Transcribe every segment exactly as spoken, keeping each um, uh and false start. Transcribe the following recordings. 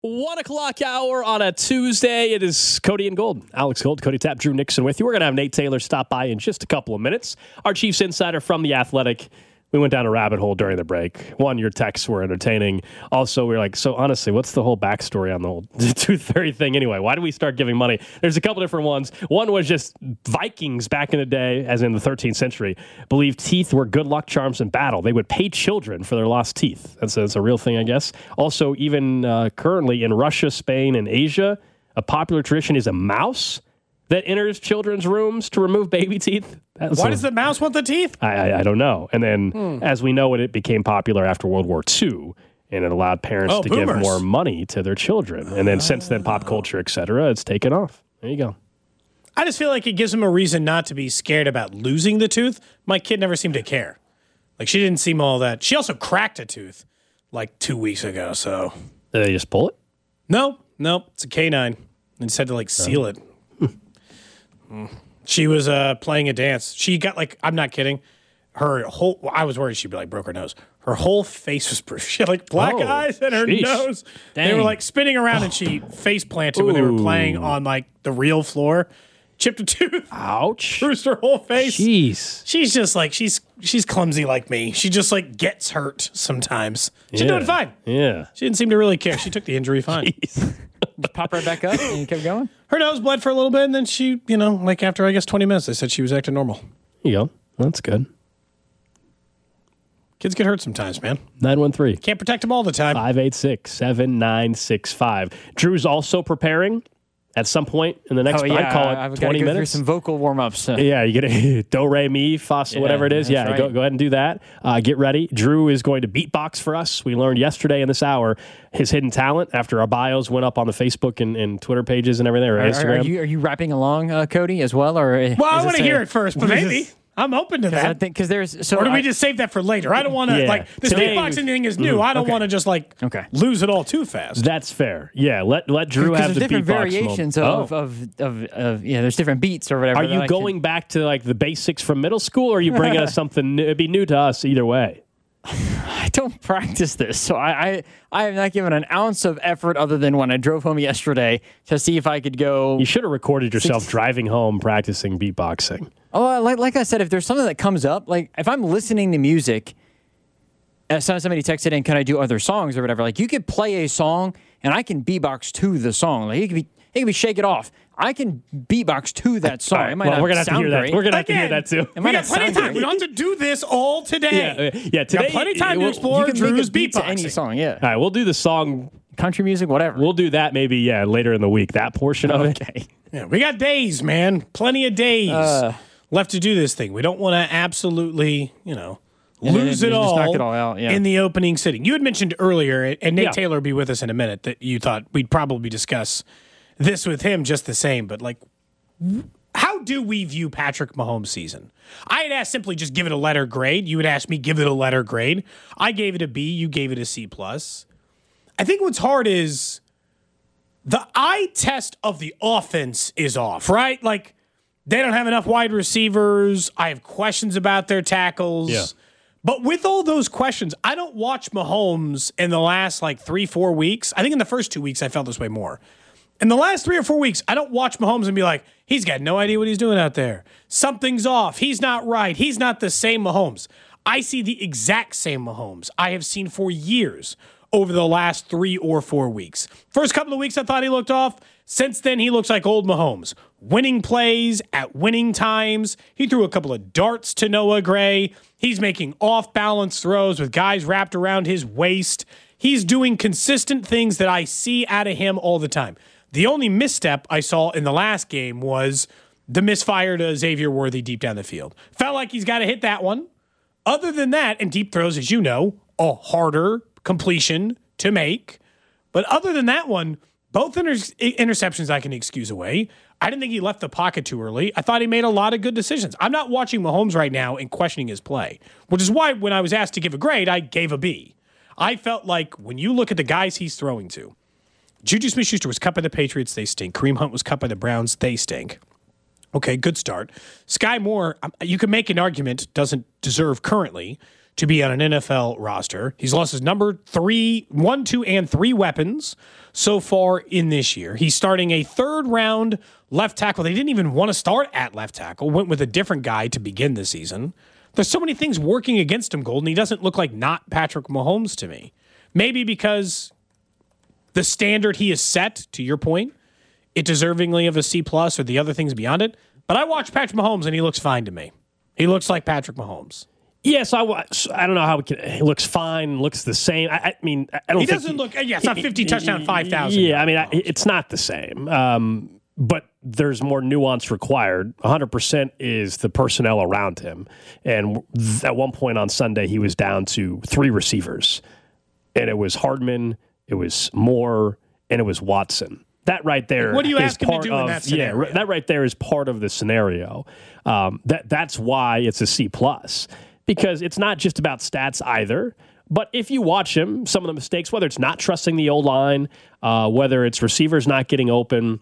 One o'clock hour on a Tuesday. It is Cody and Gold. Alex Gold, Cody Tapp, Drew Nixon with you. We're going to have Nate Taylor stop by in just a couple of minutes. Our Chiefs insider from The Athletic. We went down a rabbit hole during the break. One, your texts were entertaining. Also, we were like, so honestly, what's the whole backstory on the whole tooth fairy thing anyway? Why did we start giving money? There's a couple different ones. One was just Vikings back in the day, as in the thirteenth century, believed teeth were good luck charms in battle. They would pay children for their lost teeth. That's a, that's a real thing, I guess. Also, even uh, currently in Russia, Spain, and Asia, a popular tradition is a mouse that enters children's rooms to remove baby teeth. That's Why a, does the mouse want the teeth? I, I, I don't know. And then, hmm. as we know it, it became popular after World War Two, and it allowed parents oh, to boomers. give more money to their children. And then oh. since then, pop culture, et cetera, it's taken off. There you go. I just feel like it gives them a reason not to be scared about losing the tooth. My kid never seemed to care. Like, she didn't seem all that. She also cracked a tooth like two weeks ago, so. Did they just pull it? No, no, it's a canine. They just had to, like, seal oh. it. She was uh, playing a dance. She got like, I'm not kidding. Her whole, I was worried she'd be like broke her nose. Her whole face was bruised. She had like black oh, eyes and her sheesh. nose. Dang. They were like spinning around and she face planted when they were playing on like the real floor. Chipped a tooth. Ouch. Bruised her whole face. Jeez. She's just like, she's she's clumsy like me. She just like gets hurt sometimes. She's yeah. doing fine. Yeah. She didn't seem to really care. She took the injury fine. Just pop right back up and you kept going? Her nose bled for a little bit, and then she, you know, like after, I guess, twenty minutes, they said she was acting normal. There you go. That's good. Kids get hurt sometimes, man. nine one three. Can't protect them all the time. five eight six, seven nine six five. Drew's also preparing at some point in the next, oh, yeah, I'd call it I've twenty go minutes. Through some vocal warm-ups. So. Yeah, you get a do, re, mi, fa, so yeah, whatever it is. Yeah, right. go, go ahead and do that. Uh, get ready. Drew is going to beatbox for us. We learned yesterday in this hour his hidden talent after our bios went up on the Facebook and, and Twitter pages and everything, or are, Instagram. Are you, are you rapping along, uh, Cody, as well? Or well, I want to hear it first, but maybe. I'm open to that. I think because there's so or do we I, just save that for later? I don't want to yeah. like this Today, beatboxing thing is new. Mm, I don't okay. want to just like okay. lose it all too fast. That's fair. Yeah, let let Drew have the different beatbox variations moment. of, oh. of, of of yeah. There's different beats or whatever. Are you going can... back to like the basics from middle school, or are you bringing us something new? It'd be new to us either way. I don't practice this, so I, I I have not given an ounce of effort other than when I drove home yesterday to see if I could go. You should have recorded yourself six... driving home practicing beatboxing. Oh, like like I said, if there's something that comes up, like if I'm listening to music, and somebody texted in, "Can I do other songs or whatever?" Like you could play a song and I can beatbox to the song. Like it could be, it could be "Shake It Off." I can beatbox to that song. Right, it might well, not we're gonna have to hear great. that. We're gonna have Again, to hear that too. It we got plenty of time. Great. We don't have to do this all today. Yeah, yeah. Today, we got plenty of time we'll, to explore you can Drew's make a beat beatboxing. to any song. Yeah. All right, we'll do the song, country music, whatever. We'll do that maybe. Yeah, later in the week. That portion of okay. it. Yeah, we got days, man. Plenty of days uh, left to do this thing. We don't want to absolutely, you know. Lose yeah, it, all knock it all out yeah. in the opening sitting. You had mentioned earlier, and Nate yeah. Taylor will be with us in a minute, that you thought we'd probably discuss this with him just the same. But, like, how do we view Patrick Mahomes' season? I had asked simply just give it a letter grade. You would ask me give it a letter grade. I gave it a B. You gave it a C plus. I think what's hard is the eye test of the offense is off, right? Like, they don't have enough wide receivers. I have questions about their tackles. Yeah. But with all those questions, I don't watch Mahomes in the last like three, four weeks. I think in the first two weeks, I felt this way more. In the last three or four weeks, I don't watch Mahomes and be like, he's got no idea what he's doing out there. Something's off. He's not right. He's not the same Mahomes. I see the exact same Mahomes I have seen for years over the last three or four weeks. First couple of weeks, I thought he looked off. Since then, he looks like old Mahomes. Winning plays at winning times. He threw a couple of darts to Noah Gray. He's making off-balance throws with guys wrapped around his waist. He's doing consistent things that I see out of him all the time. The only misstep I saw in the last game was the misfire to Xavier Worthy deep down the field. Felt like he's got to hit that one. Other than that, and deep throws, as you know, a harder completion to make. But other than that one, both inter- interceptions I can excuse away. I didn't think he left the pocket too early. I thought he made a lot of good decisions. I'm not watching Mahomes right now and questioning his play, which is why when I was asked to give a grade, I gave a B. I felt like when you look at the guys he's throwing to, Juju Smith-Schuster was cut by the Patriots, they stink. Kareem Hunt was cut by the Browns, they stink. Okay, good start. Sky Moore, you can make an argument, doesn't deserve currently to be on an N F L roster. He's lost his number three, one, two, and three weapons so far in this year. He's starting a third round left tackle. They didn't even want to start at left tackle, went with a different guy to begin the season. There's so many things working against him, Golden. He doesn't look like not Patrick Mahomes to me. Maybe because the standard he has set, to your point, it deservingly of a C plus or the other things beyond it. But I watch Patrick Mahomes and he looks fine to me. He looks like Patrick Mahomes. Yes, I, I don't know how it, can, it looks fine, looks the same. I, I mean, I don't he think doesn't he, look. Yeah, it's not fifty he, touchdown, five thousand. Yeah, I mean, I, it's not the same. Um, but there's more nuance required. one hundred percent is the personnel around him. And at one point on Sunday, he was down to three receivers, and it was Hardman, it was Moore, and it was Watson. That right there. What do you is ask him to part do of, in that scenario? Yeah, that right there is part of the scenario. Um, that that's why it's a C plus. Because it's not just about stats either. But if you watch him, some of the mistakes, whether it's not trusting the O-line, uh, whether it's receivers not getting open,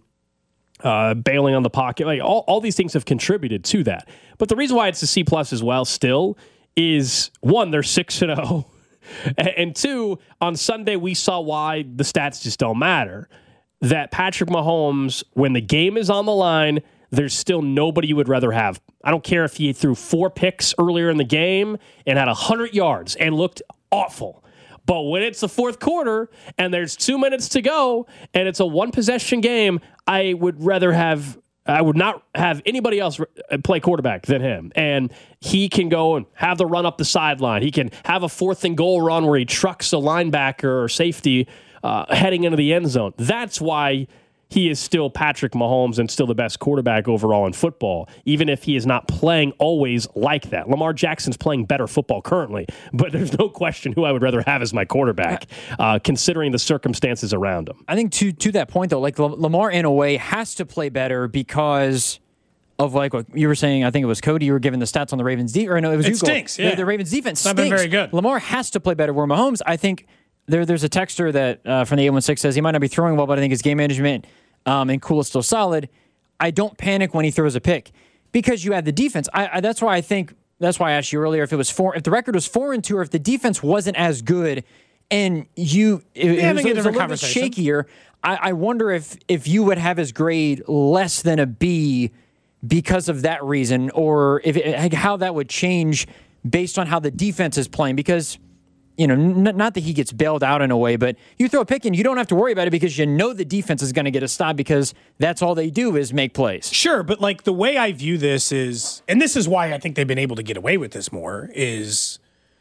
uh, bailing on the pocket, like all, all these things have contributed to that. But the reason why it's a C plus as well still is, one, they're six and oh. And two, on Sunday we saw why the stats just don't matter. That Patrick Mahomes, when the game is on the line, there's still nobody you would rather have. I don't care if he threw four picks earlier in the game and had one hundred yards and looked awful. But when it's the fourth quarter and there's two minutes to go and it's a one-possession game, I would rather have I would not have anybody else play quarterback than him. And he can go and have the run up the sideline. He can have a fourth and goal run where he trucks a linebacker or safety uh, heading into the end zone. That's why he is still Patrick Mahomes and still the best quarterback overall in football, even if he is not playing always like that. Lamar Jackson's playing better football currently, but there's no question who I would rather have as my quarterback, uh, considering the circumstances around him. I think to to that point, though, like Lamar in a way has to play better because of like what you were saying. I think it was Cody. You were giving the stats on the Ravens defense. Or no, it was it you. Stinks. Yeah. Yeah, the Ravens defense it's not stinks. been very good. Lamar has to play better. Where Mahomes, I think there there's a texter that uh, from the eight one six says he might not be throwing well, but I think his game management um, and cool is still solid. I don't panic when he throws a pick because you have the defense. I, I that's why I think that's why I asked you earlier if it was four, if the record was four and two, or if the defense wasn't as good and you it, it was, it was a little bit shakier. I, I wonder if if you would have his grade less than a B because of that reason, or if it, how that would change based on how the defense is playing. Because you know, n- not that he gets bailed out in a way, but you throw a pick and you don't have to worry about it because you know the defense is going to get a stop because that's all they do is make plays. Sure, but like the way I view this is, and this is why I think they've been able to get away with this more, is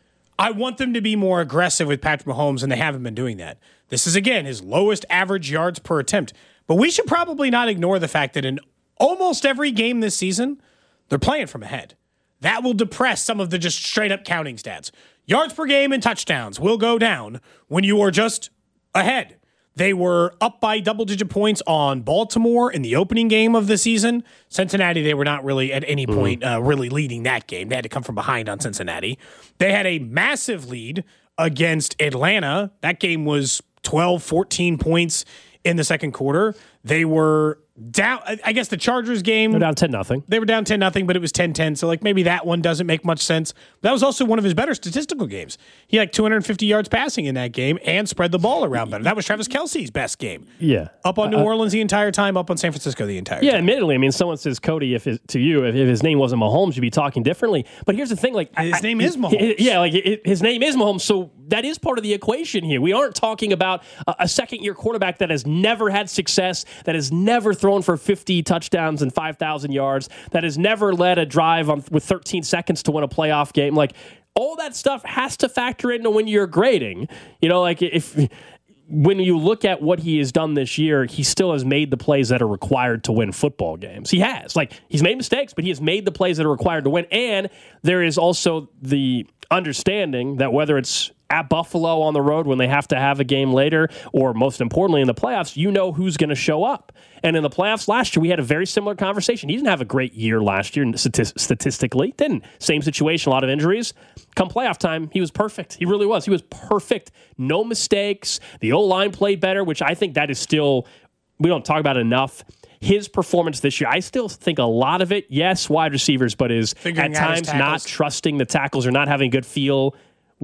I want them to be more aggressive with Patrick Mahomes, and they haven't been doing that. This is, again, his lowest average yards per attempt. But we should probably not ignore the fact that in almost every game this season, they're playing from ahead. That will depress some of the just straight-up counting stats. Yards per game and touchdowns will go down when you are just ahead. They were up by double-digit points on Baltimore in the opening game of the season. Cincinnati, they were not really at any point uh, really leading that game. They had to come from behind on Cincinnati. They had a massive lead against Atlanta. That game was twelve, fourteen points in the second quarter. They were down, I guess the Chargers game. They're down ten nothing. They were down ten nothing, but it was ten ten. So like maybe that one doesn't make much sense. That was also one of his better statistical games. He had like two hundred fifty yards passing in that game and spread the ball around better. That was Travis Kelce's best game. Yeah. Up on New uh, Orleans the entire time, up on San Francisco the entire yeah, time. Yeah, admittedly, I mean, someone says, Cody, if his, to you, if, if his name wasn't Mahomes, you'd be talking differently. But here's the thing, like his I, name is Mahomes. Yeah, like it, his name is Mahomes, so that is part of the equation here. We aren't talking about a, a second-year quarterback that has never had success, that has never thrown for fifty touchdowns and five thousand yards, that has never led a drive on, with thirteen seconds to win a playoff game. Like, all that stuff has to factor into when you're grading. You know, like if when you look at what he has done this year, he still has made the plays that are required to win football games. He has. Like, he's made mistakes, but he has made the plays that are required to win. And there is also the understanding that whether it's at Buffalo on the road when they have to have a game later, or most importantly in the playoffs, you know who's going to show up. And in the playoffs last year, we had a very similar conversation. He didn't have a great year last year statistically. Didn't. Same situation, a lot of injuries. Come playoff time, he was perfect. He really was. He was perfect. No mistakes. The O-line played better, which I think that is still, we don't talk about it enough. His performance this year, I still think a lot of it, yes, wide receivers, but is Figuring at times not trusting the tackles or not having a good feel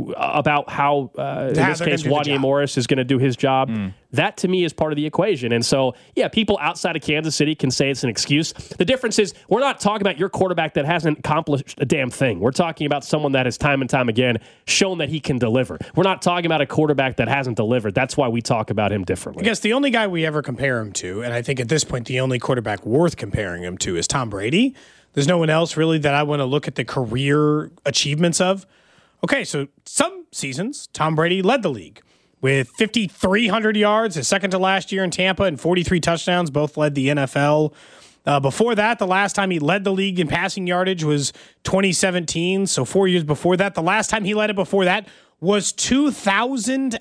about how, uh, in this case, Wanya Morris is going to do his job. Mm. That, to me, is part of the equation. And so, yeah, people outside of Kansas City can say it's an excuse. The difference is we're not talking about your quarterback that hasn't accomplished a damn thing. We're talking about someone that has time and time again shown that he can deliver. We're not talking about a quarterback that hasn't delivered. That's why we talk about him differently. I guess the only guy we ever compare him to, and I think at this point the only quarterback worth comparing him to, is Tom Brady. There's no one else really that I want to look at the career achievements of. Okay, so some seasons, Tom Brady led the league with five thousand three hundred yards, his second to last year in Tampa, and forty-three touchdowns, both led the N F L. Uh, before that, the last time he led the league in passing yardage was twenty seventeen, so four years before that. The last time he led it before that was two thousand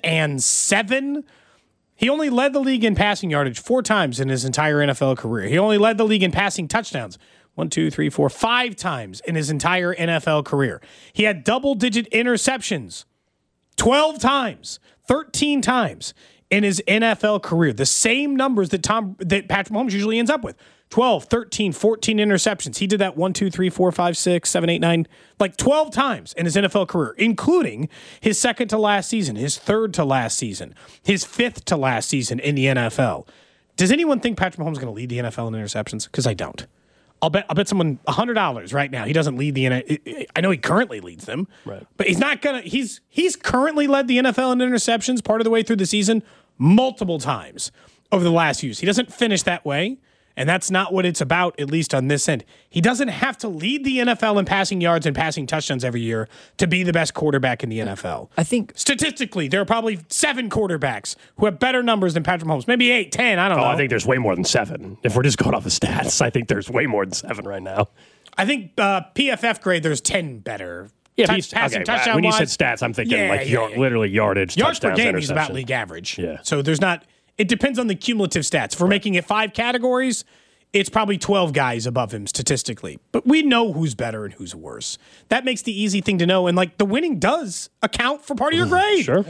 seven. He only led the league in passing yardage four times in his entire N F L career. He only led the league in passing touchdowns One, two, three, four, five times in his entire N F L career. He had double-digit interceptions twelve times, thirteen times in his N F L career. The same numbers that Tom that Patrick Mahomes usually ends up with. twelve, thirteen, fourteen interceptions. He did that one, two, three, four, five, six, seven, eight, nine, like twelve times in his N F L career, including his second to last season, his third to last season, his fifth to last season in the N F L. Does anyone think Patrick Mahomes is going to lead the N F L in interceptions? Because I don't. I'll bet I'll bet someone one hundred dollars right now. He doesn't lead the N F L. I know he currently leads them, right. But he's not going to. He's he's currently led the N F L in interceptions part of the way through the season multiple times over the last few years. He doesn't finish that way, and that's not what it's about, at least on this end. He doesn't have to lead the N F L in passing yards and passing touchdowns every year to be the best quarterback in the N F L. I think statistically, there are probably seven quarterbacks who have better numbers than Patrick Mahomes. Maybe eight, ten, I don't oh, know. I think there's way more than seven. If we're just going off the stats, I think there's way more than seven right now. I think uh, P F F grade, there's ten better. Yeah, Touch, passing, okay, touchdown when you wise, said stats, I'm thinking yeah, like yeah, yard, yeah. literally yardage, yards per touchdowns, game is about league average. Yeah. So there's not. It depends on the cumulative stats. If we're making it five categories, it's probably twelve guys above him statistically. But we know who's better and who's worse. That makes the easy thing to know. And like the winning does account for part of your grade. Sure.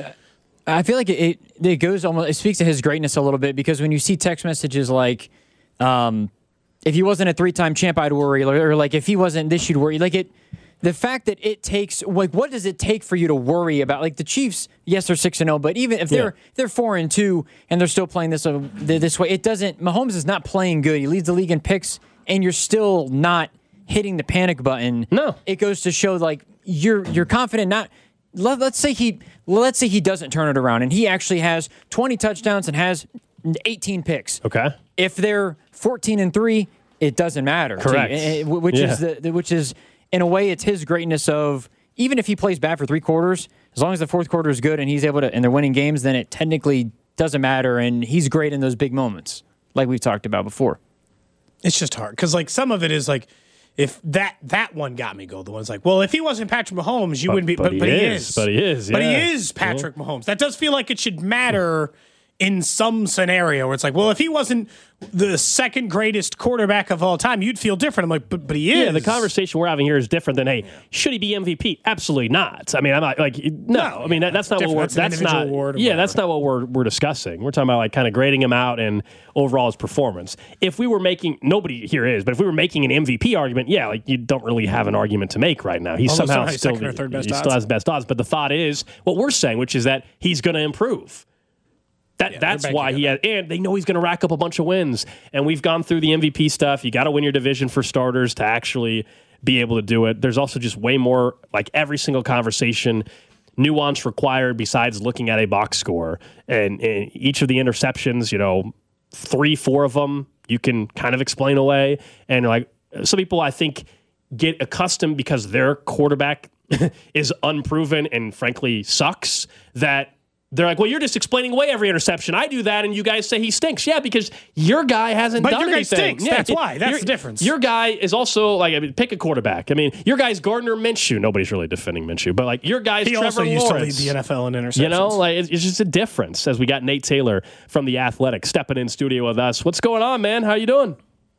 I feel like it, it it goes almost. It speaks to his greatness a little bit because when you see text messages like, um, if he wasn't a three-time champ, I'd worry, or, or like if he wasn't this, you'd worry. Like it. The fact that it takes, like, what does it take for you to worry about? Like the Chiefs, yes, they're six and zero, but even if they're yeah. they're four and two and they're still playing this uh, this way, it doesn't. Mahomes is not playing good. He leads the league in picks, and you're still not hitting the panic button. No, it goes to show like you're you're confident. Not let, let's say he let's say he doesn't turn it around, and he actually has twenty touchdowns and has eighteen picks. Okay, if they're fourteen and three, it doesn't matter. Correct. You, which yeah. is the, the which is. In a way, it's his greatness of, even if he plays bad for three quarters, as long as the fourth quarter is good and he's able to, and they're winning games, then it technically doesn't matter, and he's great in those big moments, like we've talked about before. It's just hard, because like some of it is like, if that that one got me gold, the one's like, well, if he wasn't Patrick Mahomes, you but, wouldn't be, but, but, he, but he is, is. But he is, yeah. But he is Patrick yeah. Mahomes. That does feel like it should matter in some scenario where it's like, well, if he wasn't the second greatest quarterback of all time, you'd feel different. I'm like, but, but he is. Yeah, the conversation we're having here is different than, hey, should he be M V P? Absolutely not. I mean, I'm not like, no. no I mean, that, that's not what we're, that's, that's not, award yeah, that's not what we're we're discussing. We're talking about like kind of grading him out and overall his performance. If we were making, nobody here is, but if we were making an M V P argument, yeah, like you don't really have an argument to make right now. He's Almost somehow still, still, third best he odds. still has the best odds. But the thought is what we're saying, which is that he's going to improve. That, yeah, that's why he had, and they know he's going to rack up a bunch of wins. And we've gone through the M V P stuff. You got to win your division for starters to actually be able to do it. There's also just way more, like every single conversation, nuance required besides looking at a box score. And, and each of the interceptions, you know, three, four of them, you can kind of explain away. And like some people, I think, get accustomed because their quarterback is unproven and frankly sucks that they're like, well, you're just explaining away every interception. I do that, and you guys say he stinks. Yeah, because your guy hasn't but done your guy anything. Stinks. Yeah, that's it, why. That's the difference. Your guy is also, like, I mean, pick a quarterback. I mean, your guy's Gardner Minshew. Nobody's really defending Minshew, but, like, your guy's he Trevor also used Lawrence. to lead the N F L in interceptions. You know, like, it's, it's just a difference as we got Nate Taylor from The Athletic stepping in studio with us. What's going on, man? How you doing?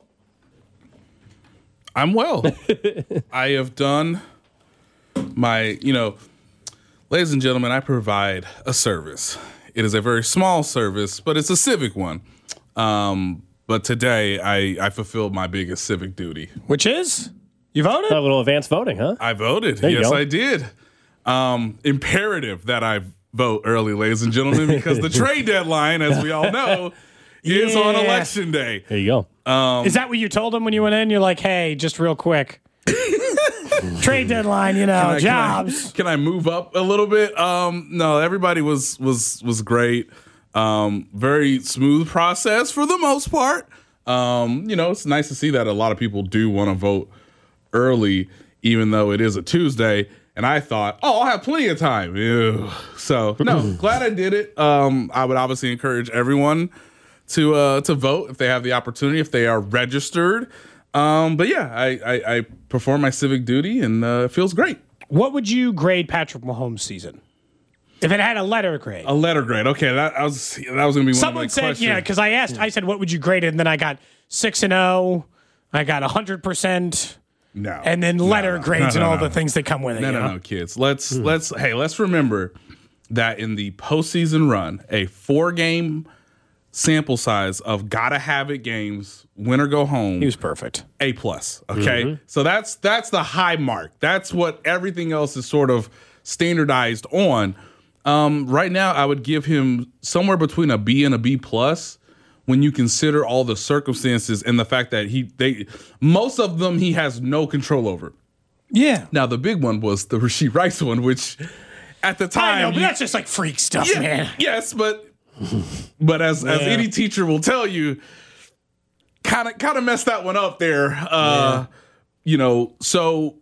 I'm well. I have done my, you know, ladies and gentlemen, I provide a service. It is a very small service, but it's a civic one. Um, but today, I, I fulfilled my biggest civic duty. Which is? You voted? A little advanced voting, huh? I voted. There Yes, I did. Um, imperative that I vote early, ladies and gentlemen, because the trade deadline, as we all know, is on Yeah. election day. There you go. Is that what you told him when you went in? You're like, hey, just real quick. Trade deadline, you know, Can I- jobs. Can I, can I move up a little bit? Um, no, everybody was was was great. Um, very smooth process for the most part. Um, you know, it's nice to see that a lot of people do want to vote early, even though it is a Tuesday. And I thought, oh, I'll have plenty of time. Ew. So no, glad I did it. Um, I would obviously encourage everyone to uh, to vote if they have the opportunity, if they are registered. Um, but yeah, I, I, I perform my civic duty, and uh, it feels great. What would you grade Patrick Mahomes' season? If it had a letter grade. A letter grade. Okay, that, that was that was gonna be one Someone of my said, questions. yeah, because I asked, I said, what would you grade it? And then I got six and oh, I got one hundred percent, no, and then letter No, no, grades no, and all no, the things that come with it. No, you no, know? no, kids. Let's let's hey, let's remember that in the postseason run, a four game sample size of gotta have it games, win or go home. He was perfect. A plus. Okay. So that's that's the high mark. That's what everything else is sort of standardized on. Um, right now, I would give him somewhere between a B and a B plus when you consider all the circumstances and the fact that he they most of them he has no control over. Yeah. Now the big one was the Rashee Rice one, which at the time I know, but you- that's just like freak stuff, yeah, man. yes, but but as as Yeah. any teacher will tell you, kind of kind of messed that one up there. Uh, You know, so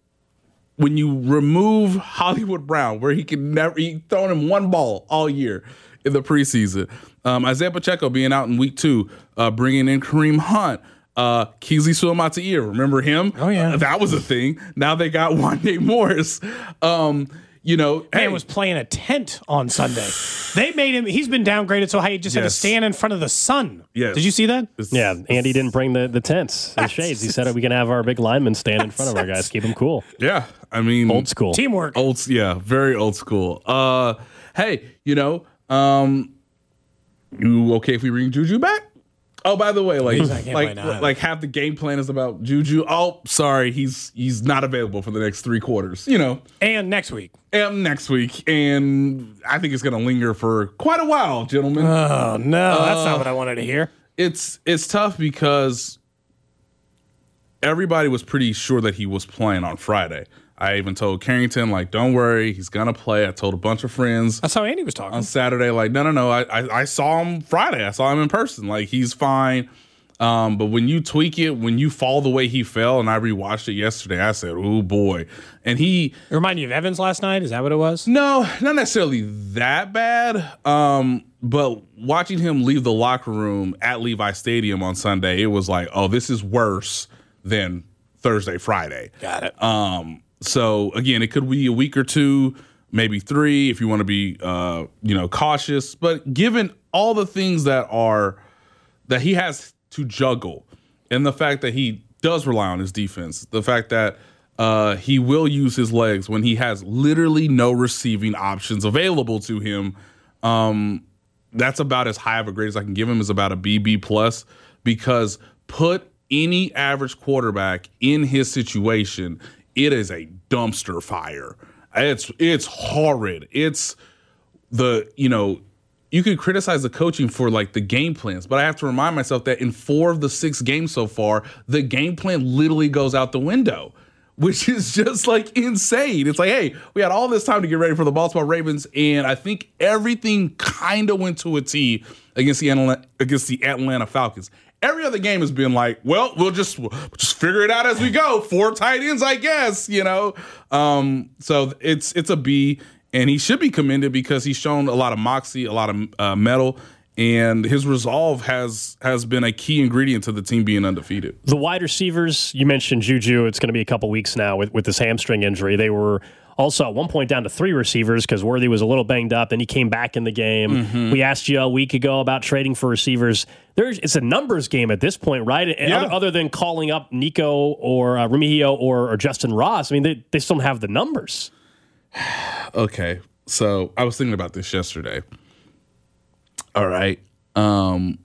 when you remove Hollywood Brown, where he can never he thrown him one ball all year in the preseason, um, Isaiah Pacheco being out in week two, uh, bringing in Kareem Hunt. Uh, Kingsley Suamataia, remember him? Oh, yeah. Uh, that was a thing. Now they got Wande Morris. Um, you know, Man hey, was playing a tent on Sunday. They made him, he's been downgraded so high he just had to Yes. stand in front of the sun. Yes. Did you see that? it's- Yeah, Andy didn't bring the, the tents and shades. He said we can have our big linemen stand in front of our guys, keep them cool. Yeah, I mean, Old school. Teamwork. Old, yeah, very old school. Uh, hey, you know, um, you okay if we bring Juju back? Oh, by the way, like, I can't like, play now. like, half the game plan is about Juju. Oh, sorry, he's he's not available for the next three quarters. You know, And next week. and next week, and I think it's going to linger for quite a while, gentlemen. Oh, no. That's not what I wanted to hear. it's it's tough because everybody was pretty sure that he was playing on Friday. I even told Carrington, like, don't worry, he's gonna play. I told a bunch of friends That's how Andy was talking. on Saturday, like, no, no, no. I, I, I saw him Friday. I saw him in person. Like, he's fine. Um, but when you tweak it, when you fall the way he fell, and I rewatched it yesterday, I said, oh boy. And he, It reminded you of Evans last night? Is that what it was? no, not necessarily that bad. Um, but watching him leave the locker room at Levi Stadium on Sunday, it was like, oh, this is worse than Thursday, Friday. Got it. Um, so again, it could be a week or two, maybe three, if you want to be, uh, you know, cautious. But given all the things that are that he has to juggle, and the fact that he does rely on his defense, the fact that uh, he will use his legs when he has literally no receiving options available to him, um, that's about as high of a grade as I can give him. Is about a B B plus, because put any average quarterback in his situation, it is a dumpster fire. It's it's horrid. It's the, you know, you can criticize the coaching for like the game plans, but I have to remind myself that in four of the six games so far, the game plan literally goes out the window, which is just like insane. It's like, hey, we had all this time to get ready for the Baltimore Ravens, and I think everything kind of went to a T against the Atlanta, against the Atlanta Falcons. Every other game has been like, well, we'll just we'll just figure it out as we go. Four tight ends, I guess, you know. Um, so it's it's a B, and he should be commended because he's shown a lot of moxie, a lot of uh, mettle, and his resolve has has been a key ingredient to the team being undefeated. The wide receivers, you mentioned Juju. It's going to be a couple weeks now with, with this hamstring injury. They were also at one point down to three receivers because Worthy was a little banged up, and he came back in the game. Mm-hmm. We asked you a week ago about trading for receivers. There's It's a numbers game at this point, right? Yeah. Other, other than calling up Nico or uh, Remigio or, or Justin Ross. I mean, they, they still don't have the numbers. Okay, so I was thinking about this yesterday. All right, um,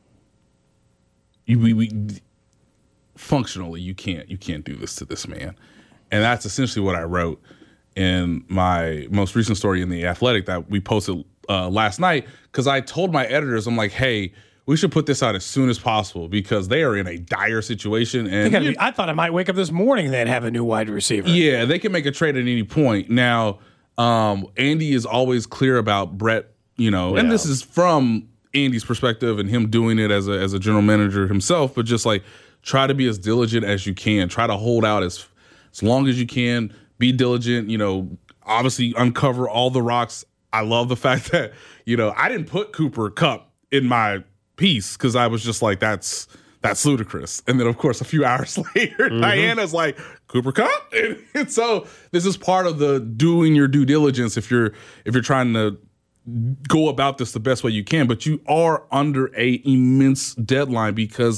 you we, we functionally you can't you can't do this to this man, and that's essentially what I wrote. in my most recent story in The Athletic that we posted uh, last night, because I told my editors, I'm like, hey, we should put this out as soon as possible because they are in a dire situation. And They gotta be- I thought I might wake up this morning and they'd have a new wide receiver. yeah, they can make a trade at any point. Now, um, Andy is always clear about Brett, you know, and Yeah. this is from Andy's perspective and him doing it as a as a general manager himself, but just like try to be as diligent as you can. Try to hold out as as long as you can. Be diligent, you know, obviously uncover all the rocks. I love the fact that, you know, I didn't put Cooper Kupp in my piece because I was just like, that's that's ludicrous. And then, of course, a few hours later, mm-hmm. Diana's like, Cooper Kupp? And, and so this is part of the doing your due diligence if you're if you're trying to go about this the best way you can. But you are under a immense deadline because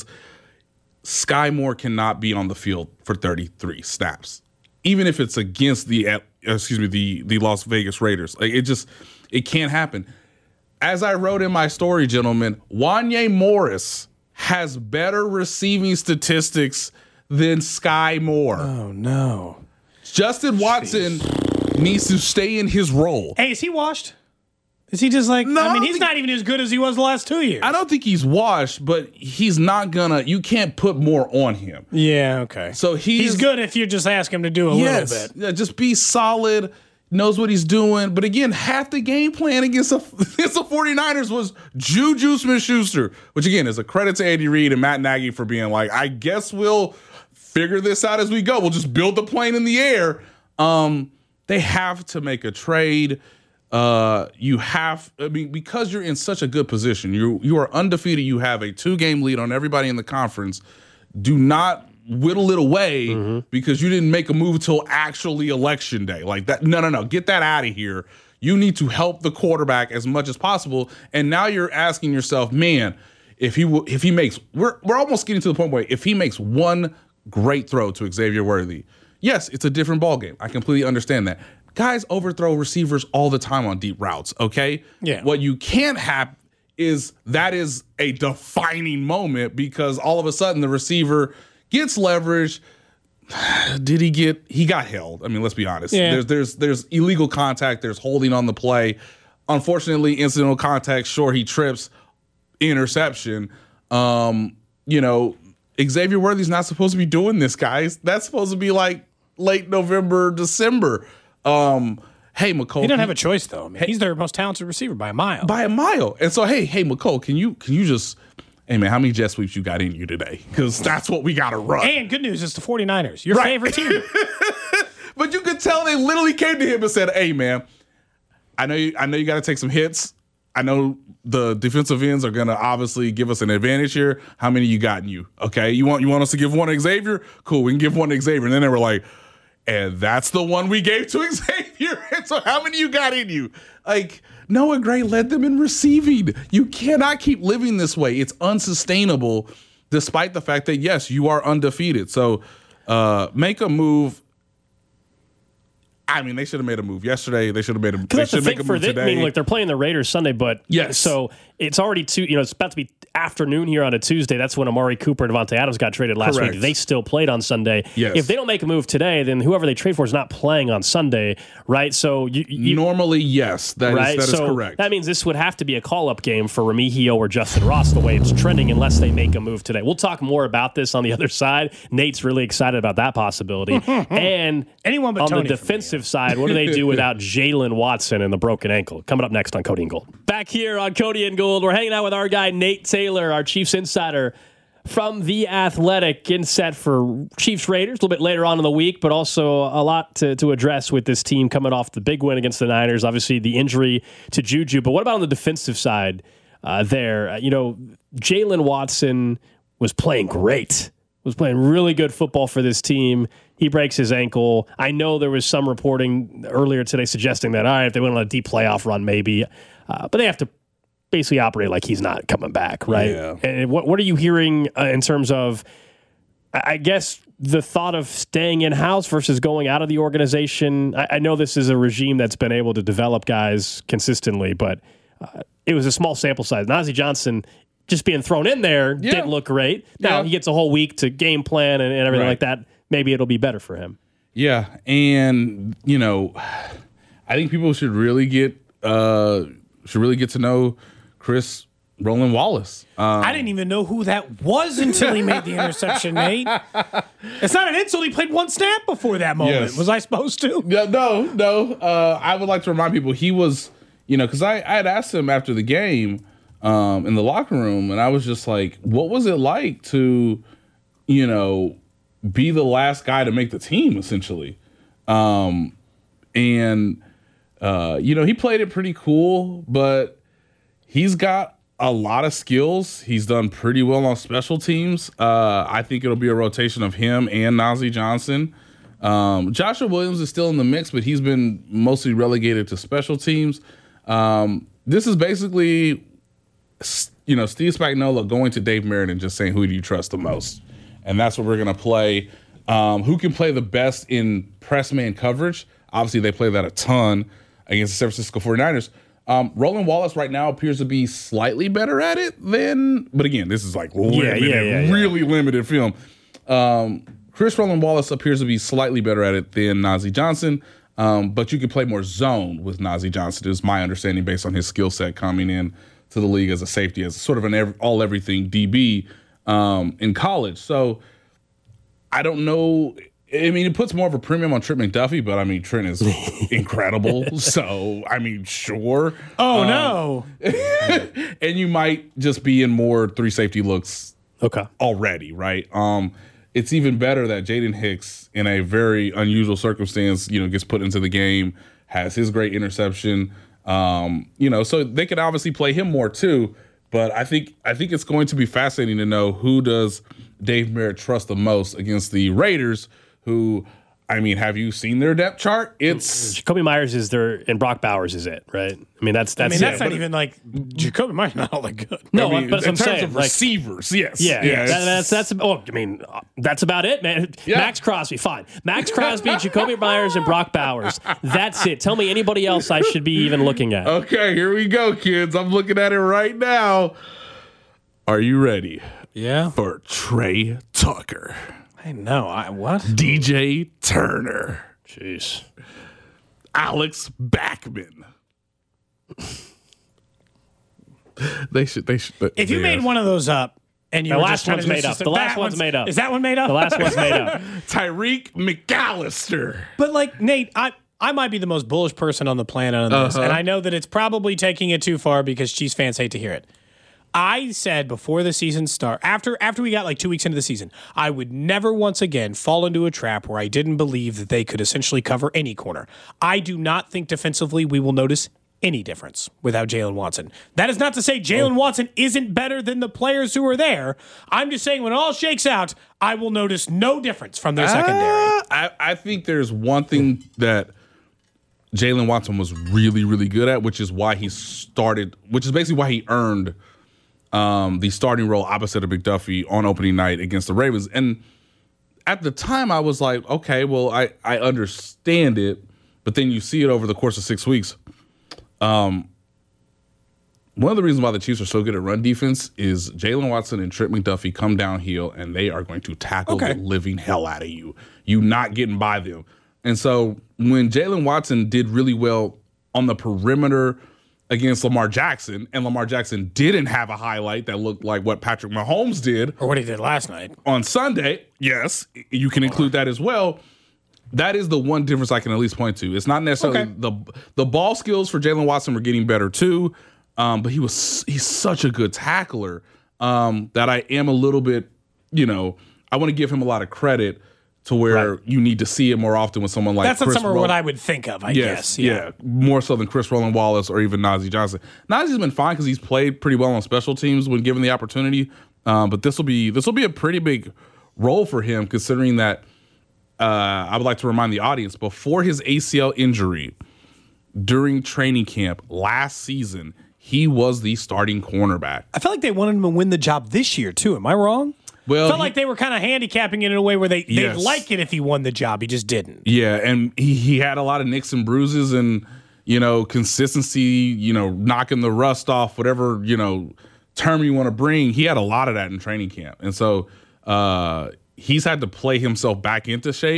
Sky Moore cannot be on the field for thirty-three snaps, even if it's against the uh, excuse me the the Las Vegas Raiders. Like it just it can't happen. As I wrote in my story, gentlemen, Wanya Morris has better receiving statistics than Sky Moore. Oh no! Justin Watson Jeez. needs to stay in his role. Hey, is he washed? Is he just like? No, I mean, he's think, not even as good as he was the last two years. I don't think he's washed, but he's not gonna. You can't put more on him. Yeah. Okay. So he's, he's good if you just ask him to do a yes, little bit. Yeah, just be solid. Knows what he's doing. But again, half the game plan against the, against the 49ers was Juju Smith-Schuster, which again is a credit to Andy Reid and Matt Nagy for being like, I guess we'll figure this out as we go. We'll just build the plane in the air. Um, they have to make a trade. Uh, you have, I mean, because you're in such a good position, you you are undefeated. You have a two-game lead on everybody in the conference. Do not whittle it away mm-hmm. because you didn't make a move till actually election day. Like that. No, no, no. Get that out of here. You need to help the quarterback as much as possible. And now you're asking yourself, man, if he w- if he makes, we're we're almost getting to the point where if he makes one great throw to Xavier Worthy, yes, it's a different ballgame. I completely understand that. Guys overthrow receivers all the time on deep routes. Okay. Yeah. What you can't have is that is a defining moment because all of a sudden the receiver gets leverage. Did he get? He got held. I mean, let's be honest. Yeah. There's there's there's illegal contact. There's holding on the play. Unfortunately, incidental contact. Sure, he trips. Interception. Um, you know, Xavier Worthy's not supposed to be doing this, guys. That's supposed to be like late November, December. Um, hey, McCole. He doesn't have a choice though. I mean, hey, he's their most talented receiver by a mile. By a mile. And so, hey, hey, McCole, can you can you just? Hey, man, how many jet sweeps you got in you today? Because that's what we got to run. And good news, it's the 49ers, your right. favorite team. But you could tell they literally came to him and said, hey, man, I know you, I know you got to take some hits. I know the defensive ends are going to obviously give us an advantage here. How many you got in you? Okay, you want you want us to give one to Xavier? Cool, we can give one to Xavier. And then they were like, and that's the one we gave to Xavier. And so how many you got in you? Like, Noah Gray led them in receiving. You cannot keep living this way. It's unsustainable, despite the fact that, yes, you are undefeated. So uh, make a move. I mean, they should have made a move yesterday. They should have made a, they should make a move today. I mean, look, they're playing the Raiders Sunday, but yes. So it's already two. You know, it's about to be afternoon here on a Tuesday. That's when Amari Cooper and Devontae Adams got traded last Correct. week. They still played on Sunday. Yes. If they don't make a move today, then whoever they trade for is not playing on Sunday, right? So you, you normally, yes, that right? is that so is correct. That means this would have to be a call-up game for Remigio or Justin Ross the way it's trending, unless they make a move today. We'll talk more about this on the other side. Nate's really excited about that possibility. And anyone but on Tony the defensive side, what do they do without Jalen Watson and the broken ankle? Coming up next on Cody and Gold. Back here on Cody and Gold, we're hanging out with our guy Nate Taylor, our Chiefs insider from The Athletic, getting set for Chiefs Raiders a little bit later on in the week, but also a lot to, to address with this team coming off the big win against the Niners. Obviously, the injury to Juju. But what about on the defensive side uh, there? Uh, you know, Jalen Watson was playing great, was playing really good football for this team. He breaks his ankle. I know there was some reporting earlier today suggesting that, all right, if they went on a deep playoff run, maybe. Uh, but they have to basically operate like he's not coming back, right? Yeah. And what what are you hearing uh, in terms of, I guess, the thought of staying in-house versus going out of the organization? I, I know this is a regime that's been able to develop guys consistently, but uh, it was a small sample size. Najee Johnson just being thrown in there yeah. didn't look great. Now, yeah. he gets a whole week to game plan and, and everything right. like that. Maybe it'll be better for him. Yeah, and you know, I think people should really get uh, should really get to know Chris Roland Wallace. Um, I didn't even know who that was until he made the interception, Nate. It's not an insult. He played one snap before that moment. Yes. Was I supposed to? No, no, no. Uh, I would like to remind people he was, you know, because I, I had asked him after the game um, in the locker room, and I was just like, what was it like to, you know, be the last guy to make the team, essentially? Um, and, uh, you know, he played it pretty cool, but he's got a lot of skills. He's done pretty well on special teams. Uh, I think it'll be a rotation of him and Nazeeh Johnson. Um, Joshua Williams is still in the mix, but he's been mostly relegated to special teams. Um, this is basically, you know, Steve Spagnuolo going to Dave Merritt and just saying, who do you trust the most? And that's what we're going to play. Um, who can play the best in press man coverage? Obviously, they play that a ton against the San Francisco forty-niners. Um, Roland Wallace right now appears to be slightly better at it than, but again, this is like limited, yeah, yeah, yeah. really limited film. Um, Chris Roland Wallace appears to be slightly better at it than Nazeeh Johnson, um, but you could play more zone with Nazeeh Johnson, is my understanding based on his skill set coming in to the league as a safety, as sort of an every, all everything D B um, in college. So I don't know. I mean, it puts more of a premium on Trent McDuffie, but I mean, Trent is incredible. So, I mean, sure. Oh, um, no. And you might just be in more three safety looks Okay. already, right? Um, it's even better that Jaden Hicks, in a very unusual circumstance, you know, gets put into the game, has his great interception. Um, you know, so they could obviously play him more too. But I think I think it's going to be fascinating to know who does Dave Merritt trust the most against the Raiders, who, I mean, have you seen their depth chart? It's Jacoby Myers is there, and Brock Bowers is it, right? I mean, that's that's I mean, that's it. not even like Jacoby Myers not all that good. No, I mean, but in that's what I'm terms saying. of Like, receivers, yes, yeah, yeah. it's- That, that's that's. Oh, I mean, uh, that's about it, man. Yeah. Max Crosby, fine. Max Crosby, Jacoby Myers, and Brock Bowers. That's it. Tell me anybody else I should be even looking at. Okay, here we go, kids. I'm looking at it right now. Are you ready Yeah. for Trey Tucker, I know. I what? D J Turner, Jeez. Alex Backman? They should. They should. If you they made are. one of those up and you The were last just kind one's of made just- up. The last that one's made up. Is that one made up? The last one's made up. Tyreek McAllister. But like Nate, I I might be the most bullish person on the planet on this, Uh-huh. and I know that it's probably taking it too far because Chiefs fans hate to hear it. I said before the season start, after after we got like two weeks into the season, I would never once again fall into a trap where I didn't believe that they could essentially cover any corner. I do not think defensively we will notice any difference without Jalen Watson. That is not to say Jalen Watson isn't better than the players who are there. I'm just saying when it all shakes out, I will notice no difference from their secondary. Uh, I, I think there's one thing that Jalen Watson was really, really good at, which is why he started, which is basically why he earned um, the starting role opposite of McDuffie on opening night against the Ravens. And at the time, I was like, okay, well, I, I understand it, but then you see it over the course of six weeks. Um, one of the reasons why the Chiefs are so good at run defense is Jalen Watson and Trent McDuffie come downhill and they are going to tackle Okay. the living hell out of you. You not getting by them. And so when Jalen Watson did really well on the perimeter against Lamar Jackson, and Lamar Jackson didn't have a highlight that looked like what Patrick Mahomes did Or what he did last night. on Sunday, yes, you can include that as well. That is the one difference I can at least point to. It's not necessarily Okay. the the ball skills for Jalen Watson were getting better too, um, but he was he's such a good tackler um, that I am a little bit, you know, I want to give him a lot of credit to where Right. you need to see it more often with someone like That's not Chris somewhere Ro- what I would think of, I Yes, guess. yeah. more so than Chris Roland Wallace or even Nazeeh Johnson. Nazeeh's been fine because he's played pretty well on special teams when given the opportunity. Um, but this will be this will be a pretty big role for him, considering that uh, I would like to remind the audience before his A C L injury during training camp last season, he was the starting cornerback. I felt like they wanted him to win the job this year, too. Am I wrong? Well, felt he- like they were kind of handicapping it in a way where they, Yes. they'd like it if he won the job. He just didn't. Yeah, and he, he had a lot of nicks and bruises and, you know, consistency, you know, knocking the rust off, whatever, you know, term you want to bring. He had a lot of that in training camp. And so uh, he's had to play himself back into shape.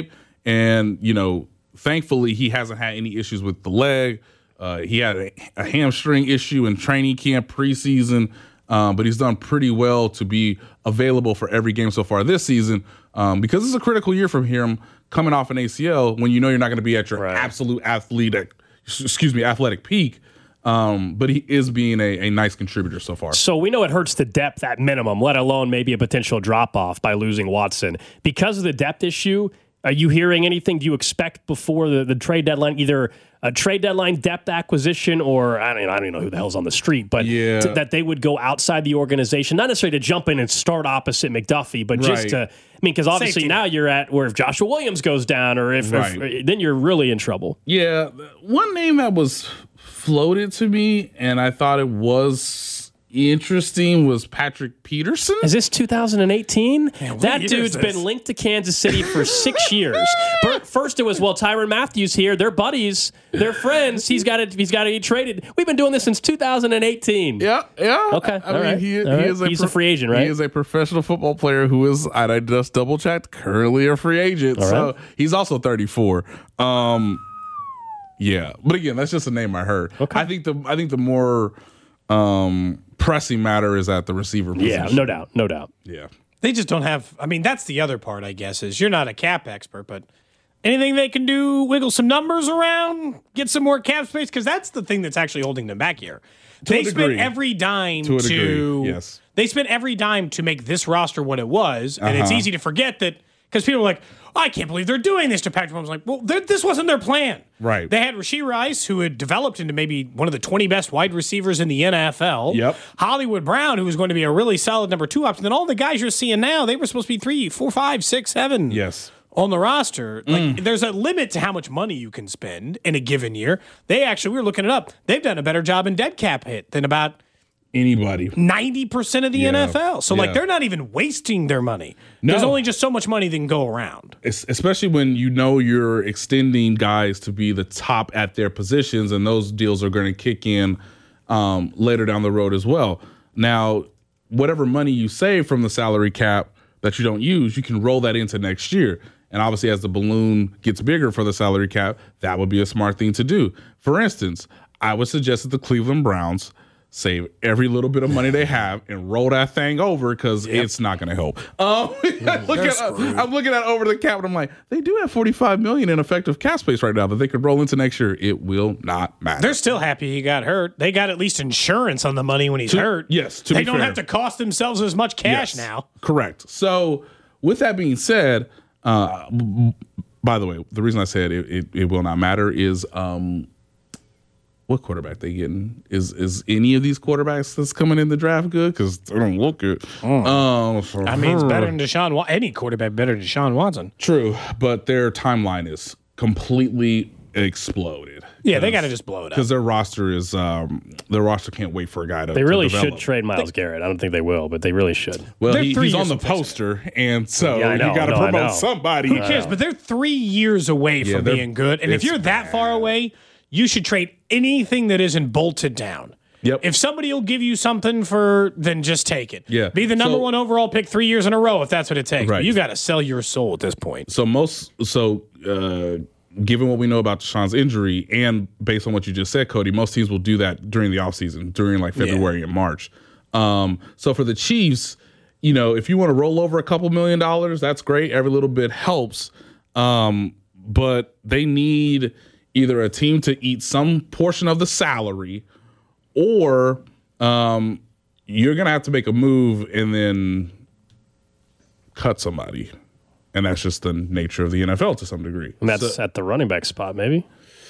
And, you know, thankfully he hasn't had any issues with the leg. Uh, he had a, a hamstring issue in training camp preseason, um, but he's done pretty well to be available for every game so far this season um, because it's a critical year for him coming off an A C L when you know you're not going to be at your right. absolute athletic, excuse me, athletic peak. Um, but he is being a, a nice contributor so far. So we know it hurts the depth at minimum, let alone maybe a potential drop-off by losing Watson. Because of the depth issue, are you hearing anything? Do you expect before the, the trade deadline, either a trade deadline depth acquisition or, I don't, I don't even know who the hell's on the street, but yeah. to, that they would go outside the organization, not necessarily to jump in and start opposite McDuffie, but just Right. to, I mean, because obviously Safety now net. you're at where if Joshua Williams goes down or if, Right. if then you're really in trouble. Yeah, one name that was floated to me, and I thought it was interesting, was Patrick Peterson. Is this two thousand eighteen? what That year is dude's this? been linked to Kansas City for six years. Fir- First, it was well, Tyrann Matthews here. They're buddies. They're friends. He's got to. He's got to get traded. We've been doing this since two thousand eighteen. Yeah, yeah. Okay, I all mean, right, he, all he right. is a He's a free agent, right? He is a professional football player who is, and I just double checked, currently a free agent. All so right. he's also thirty-four. Um, yeah, but again, that's just a name I heard. Okay. I think the I think the more um, pressing matter is at the receiver position. Yeah, no doubt, no doubt. Yeah. They just don't have. I mean, that's the other part, I guess, is you're not a cap expert, but anything they can do, wiggle some numbers around, get some more cap space, because that's the thing that's actually holding them back here. To they a spent degree. every dime To to. a degree, yes. They spent every dime to make this roster what it was, and it's Uh-huh. easy to forget that because people are like, oh, I can't believe they're doing this to Patrick Mahomes. Like, well, they're- this wasn't their plan. Right. They had Rashee Rice, who had developed into maybe one of the twenty best wide receivers in the N F L. Yep. Hollywood Brown, who was going to be a really solid number two option. Then all the guys you're seeing now, they were supposed to be three, four, five, six, seven. Yes. On the roster, like Mm. there's a limit to how much money you can spend in a given year. They actually, we were looking it up. They've done a better job in dead cap hit than about Anybody. ninety percent of the Yeah. N F L. So like Yeah. they're not even wasting their money. No. There's only just so much money that can go around. Es- especially when you know you're extending guys to be the top at their positions, and those deals are going to kick in um, later down the road as well. Now, whatever money you save from the salary cap that you don't use, you can roll that into next year. And obviously, as the balloon gets bigger for the salary cap, that would be a smart thing to do. For instance, I would suggest that the Cleveland Browns save every little bit of money they have and roll that thing over because it's not going to help. Um, I look at, I'm looking at over the cap and I'm like, they do have forty-five million in effective cap space right now that they could roll into next year. It will not matter. They're still happy he got hurt. They got at least insurance on the money when he's To- hurt. yes, to they be don't fair. have to cost themselves as much cash Yes, now. Correct. So, with that being said, uh, b- by the way, the reason I said it, it, it will not matter is um, what quarterback they getting? Is is any of these quarterbacks that's coming in the draft good? Because they don't look good. Um, for I mean, it's better her- than Deshaun. Wa- Any quarterback better than Deshaun Watson. True, but their timeline is completely exploded. Yeah, they got to just blow it up. Because their roster is um, their roster can't wait for a guy to. They really to develop. should trade Myles Garrett. I don't think they will, but they really should. Well, They're he, three he's on years the from fixing poster, and so Yeah, I know, you got to no, I know. promote somebody. Who cares? But they're three years away Yeah, from they're- being good. And if it's you're that far away, you should trade anything that isn't bolted down. Yep. If somebody will give you something for, then just take it. Yeah. Be the number So- one overall pick three years in a row if that's what it takes. But Right. you got to sell your soul at this point. So most so uh, given what we know about Deshaun's injury and based on what you just said, Cody, most teams will do that during the offseason, during like February and March. Um, so for the Chiefs, you know, if you want to roll over a couple million dollars, that's great. Every little bit helps. Um, but they need either a team to eat some portion of the salary or um, you're going to have to make a move and then cut somebody. And that's just the nature of the N F L to some degree. And that's So- at the running back spot, maybe.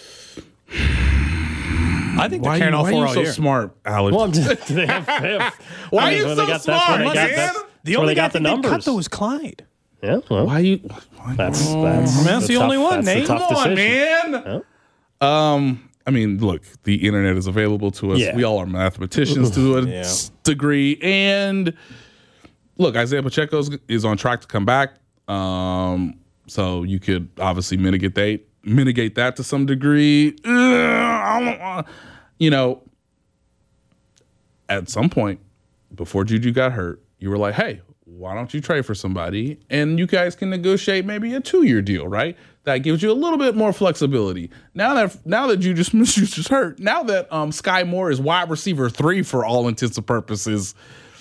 I think they're why carrying you, all why four you all so year. smart, Alex? Well, I'm just, they have, they have, Why I are mean, you when so they got, smart, that's where they man? got, that's, The that's where only they guy got the that didn't numbers. cut though was Clyde. Yeah, well, Why you? Why, that's that's, that's the tough- only one, that's a Nate. tough come on, decision. man. Um, I mean, look, the internet is available to us. Yeah. We all are mathematicians to a Yeah. s- degree, and look, Isaiah Pacheco is on track to come back. Um, so you could obviously mitigate that, mitigate that to some degree. Ugh, I don't wanna- you know, at some point before Juju got hurt, you were like, "Hey, why don't you trade for somebody and you guys can negotiate maybe a two-year deal, right? That gives you a little bit more flexibility. Now that now that you just you just hurt, now that um, Sky Moore is wide receiver three for all intents and purposes,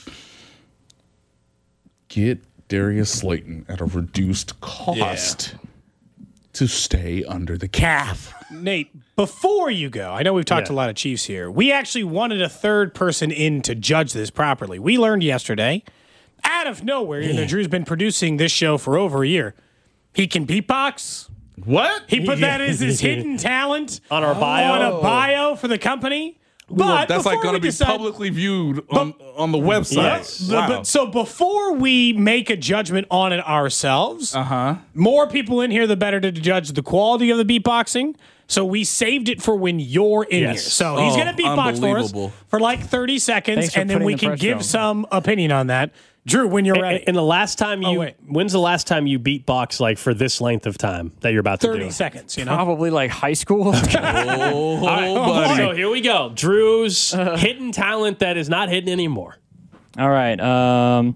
get Darius Slayton at a reduced cost yeah. to stay under the cap. Nate, before you go, I know we've talked Yeah. to a lot of Chiefs here. We actually wanted a third person in to judge this properly. We learned yesterday, out of nowhere, you know, Drew's been producing this show for over a year. He can beatbox. What? He put that as his hidden talent On our bio? on a bio for the company. Well, But that's like before going to we be decide- publicly viewed on, on the website. Yes. The- Wow. but- so before we make a judgment on it ourselves, Uh-huh. more people in here, the better to judge the quality of the beatboxing. So we saved it for when you're in Yes. here. So he's Oh, going to beatbox for us unbelievable. for like thirty seconds, Thanks for and then putting we the can pressure give on. some opinion on that. Drew, when you're ready. And the last time you, wait. when's the last time you beatbox like for this length of time that you're about to thirty do? seconds, you know? Probably like high school. Oh, All right, buddy. so here we go. Drew's hidden talent that is not hidden anymore. All right. Um,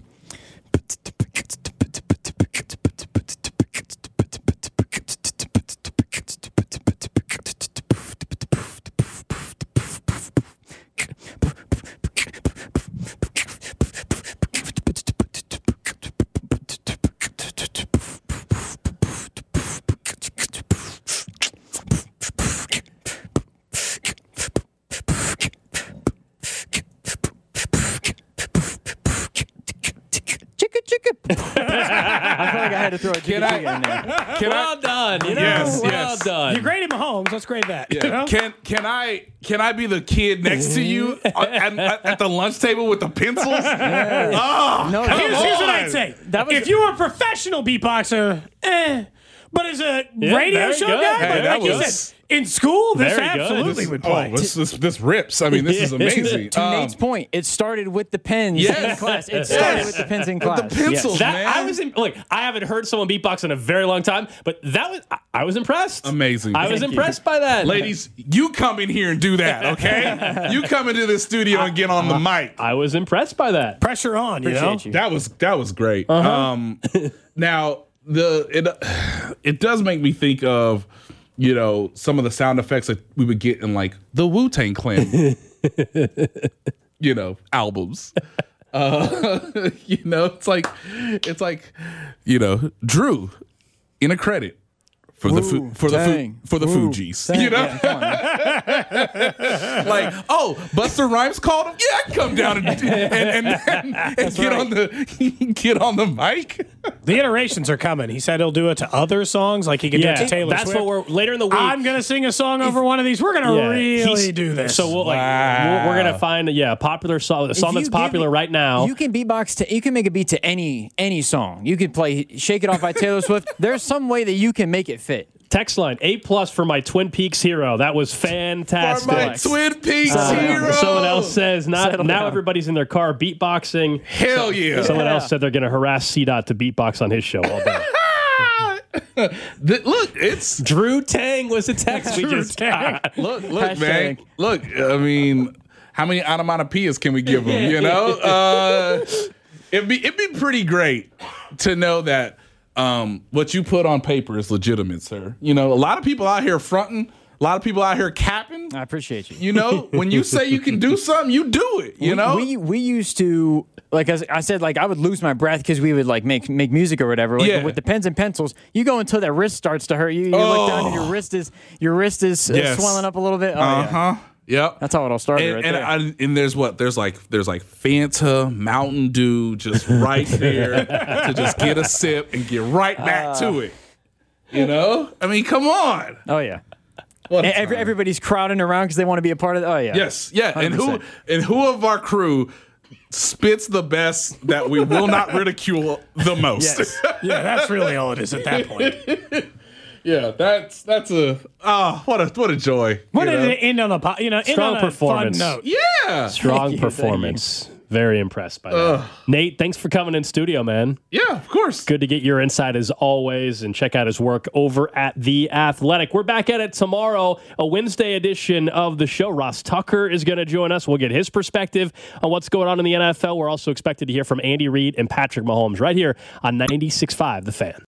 chicka chicka. I feel like I had to throw a chicka I- chicka in there. Can Well done. You know? Yes, well yes. done. You're great at Mahomes. Let's grade that. you know? Can can I can I be the kid next to you at, at, at the lunch table with the pencils? Oh, No, come Here's, here's what on. I'd say. That was- if you were a professional beatboxer, eh. But as a Yeah, radio very show good. guy, Hey, like, that like you was- said, in school, this Very good. absolutely This- would Oh, play. this, this this rips. I mean, this is amazing. To Um, Nate's point, it started with the pens Yes. in class. It started with the pens in class. the pencils, That man. I was in, look. I haven't heard someone beatbox in a very long time, but that was I, I was impressed. Amazing. I was Thank impressed by that, Ladies, you come in here and do that, okay? You come into this studio and get on the mic. I was impressed by that. Pressure on, you know? Appreciate you. That was that was great. Um, now the it it does make me think of, you know, some of the sound effects that we would get in like the Wu-Tang Clan, you know, albums. Uh, you know, it's like it's like, you know, Drew in a credit for the fu- for the fu- Wu-Tang. for the Fugees. You know, Yeah, come on. like, oh, Busta Rhymes called him. Yeah, I can come down and and, and, and, and get on the get on the mic. The iterations are coming. He said he'll do it to other songs, like he could do it to Taylor that's Swift. what we're later in the week. I'm going to sing a song over one of these. We're going to Yeah, really he's- do this. So we'll like we're, we're gonna find yeah a popular song, a song If that's you give popular it- right now. You can beatbox to. You can make a beat to any any song. You can play "Shake It Off" by Taylor Swift. There's some way that you can make it fit. Text line A plus for my Twin Peaks hero. That was For fantastic. my Twin Peaks Uh, hero. Someone else says not Settle now down. everybody's in their car beatboxing. Hell yeah. Someone Yeah. else said they're going to harass C Dot to beatbox on his show all day. The- look, it's Drew Tang was a text we Drew just Tang. got. look, look, man. Hashtag. Look, I mean, how many onomatopoeias can we give them? You know, uh, it'd be it'd be pretty great to know that um, what you put on paper is legitimate, sir. You know, a lot of people out here fronting, a lot of people out here capping. I appreciate you. You know, when you say you can do something, you do it. You know, we we used to like as I said, like I would lose my breath because we would like make make music or whatever. Like, Yeah. with the pens and pencils, you go until that wrist starts to hurt. You, you look down and your wrist is your wrist is uh, Yes. swelling up a little bit. Oh, uh yeah. huh. Yep. That's how it all started and, right and, there. I, and there's what there's like there's like Fanta, Mountain Dew, just right there to just get a sip and get right back to it. You know, I mean, come on. oh yeah. What a And every, time. everybody's crowding around because they want to be a part of it. Oh yeah. Yes, yeah, and who one hundred percent. and who of our crew spits the best that we will not ridicule the most? Yes. Yeah, that's really all it is at that point. Yeah, that's that's a ah, what a what a joy. Wanted you know? to end on a po- you know end Strong on a performance. fun note. Yeah. Strong Thank you, thank you. performance. Very impressed by that. Ugh. Nate, thanks for coming in studio, man. Yeah, of course. Good to get your insight as always, and check out his work over at The Athletic. We're back at it tomorrow, a Wednesday edition of the show. Ross Tucker is going to join us. We'll get his perspective on what's going on in the N F L. We're also expected to hear from Andy Reid and Patrick Mahomes right here on ninety-six point five The Fan.